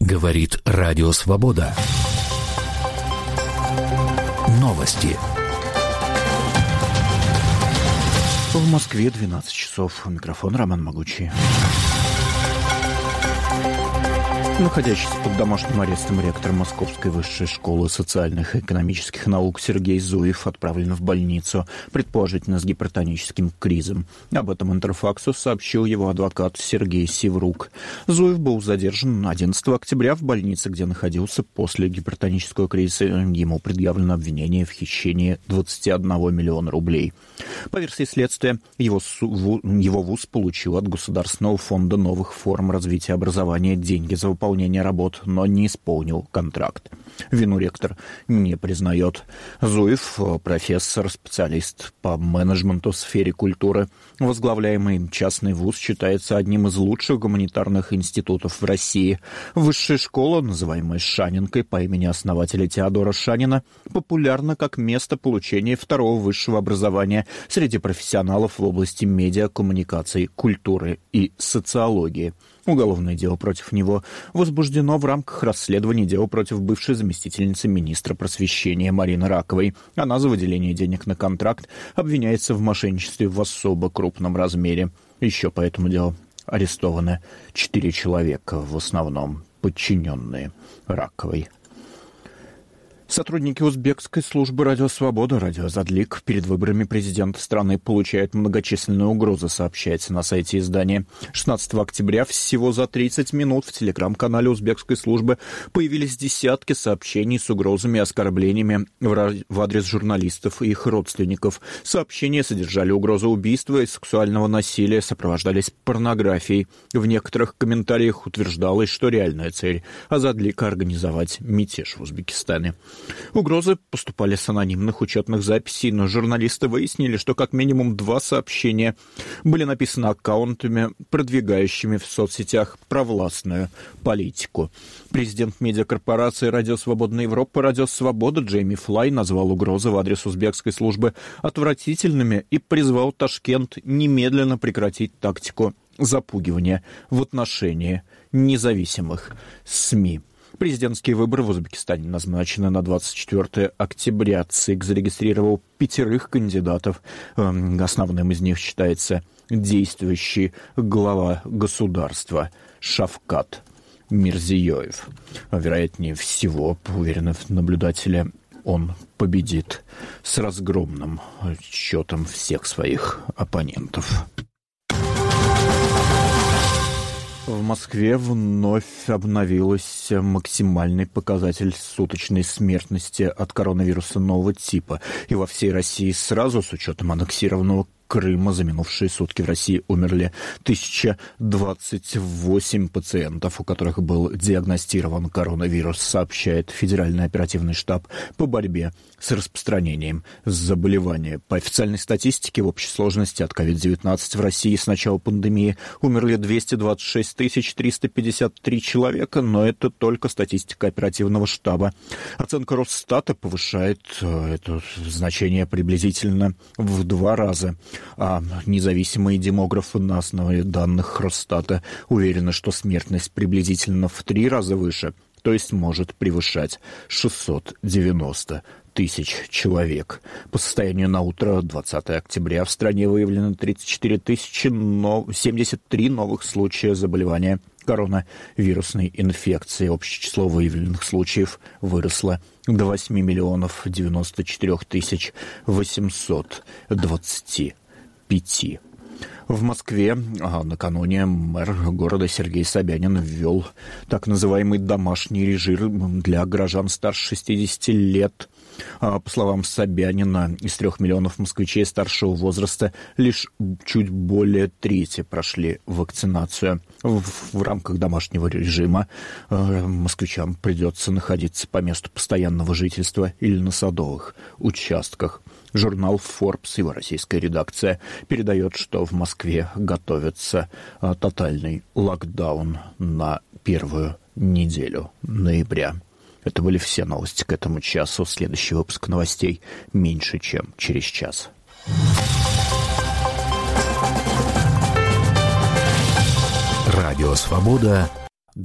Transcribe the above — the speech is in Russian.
Говорит Радио Свобода. Новости. В Москве 12 часов. Микрофон Роман Могучий. Находящийся под домашним арестом ректор Московской высшей школы социальных и экономических наук Сергей Зуев отправлен в больницу, предположительно с гипертоническим кризом. Об этом Интерфаксу сообщил его адвокат Сергей Севрук. Зуев был задержан 11 октября в больнице, где находился после гипертонического кризиса. Ему предъявлено обвинение в хищении 21 миллиона рублей. По версии следствия, его вуз получил от Государственного фонда новых форм развития образования деньги за выполнение работ, но не исполнил контракт. Вину ректор не признает. Зуев, профессор, специалист по менеджменту в сфере культуры. Возглавляемый частный вуз считается одним из лучших гуманитарных институтов в России. Высшая школа, называемая Шанинкой по имени основателя Теодора Шанина, популярна как место получения второго высшего образования среди профессионалов в области медиа, коммуникаций, культуры и социологии. Уголовное дело против него возбуждено в рамках расследования дела против бывшей заместительницы министра просвещения Марины Раковой. Она за выделение денег на контракт обвиняется в мошенничестве в особо крупном размере. Еще по этому делу арестованы 4 человека, в основном подчиненные Раковой. Сотрудники узбекской службы «Радио Свобода», «Радио Задлик» перед выборами президента страны получают многочисленные угрозы, сообщается на сайте издания. 16 октября всего за 30 минут в телеграм-канале узбекской службы появились десятки сообщений с угрозами и оскорблениями в адрес журналистов и их родственников. Сообщения содержали угрозы убийства и сексуального насилия, сопровождались порнографией. В некоторых комментариях утверждалось, что реальная цель Задлика — организовать мятеж в Узбекистане. Угрозы поступали с анонимных учетных записей, но журналисты выяснили, что как минимум 2 сообщения были написаны аккаунтами, продвигающими в соцсетях провластную политику. Президент медиакорпорации «Радио Свободная Европа» «Радио Свобода» Джейми Флай назвал угрозы в адрес узбекской службы отвратительными и призвал Ташкент немедленно прекратить тактику запугивания в отношении независимых СМИ. Президентские выборы в Узбекистане назначены на 24 октября. ЦИК зарегистрировал 5 кандидатов. Основным из них считается действующий глава государства Шавкат Мирзиёев. Вероятнее всего, уверены наблюдатели, он победит с разгромным счетом всех своих оппонентов. В Москве вновь обновился максимальный показатель суточной смертности от коронавируса нового типа. И во всей России сразу, с учетом аннексированного Крыма, за минувшие сутки в России умерли 1028 пациентов, у которых был диагностирован коронавирус, сообщает Федеральный оперативный штаб по борьбе с распространением заболевания. По официальной статистике, в общей сложности от COVID-19 в России с начала пандемии умерли 226 353 человека, но это только статистика оперативного штаба. Оценка Росстата повышает это значение приблизительно в 2 раза. А независимые демографы на основе данных Росстата уверены, что смертность приблизительно в 3 раза выше, то есть может превышать 690 тысяч человек. По состоянию на утро 20 октября в стране выявлено 34 073 новых случая заболевания коронавирусной инфекцией. Общее число выявленных случаев выросло до 8 миллионов 94 тысяч 825. В Москве накануне мэр города Сергей Собянин ввел так называемый домашний режим для горожан старше 60 лет. По словам Собянина, из 3 миллионов москвичей старшего возраста лишь чуть более трети прошли вакцинацию. В рамках домашнего режима москвичам придется находиться по месту постоянного жительства или на садовых участках. Журнал Forbes, его российская редакция, передает, что в Москве готовится тотальный локдаун на первую неделю ноября. Это были все новости к этому часу. Следующий выпуск новостей меньше, чем через час. Радио Свобода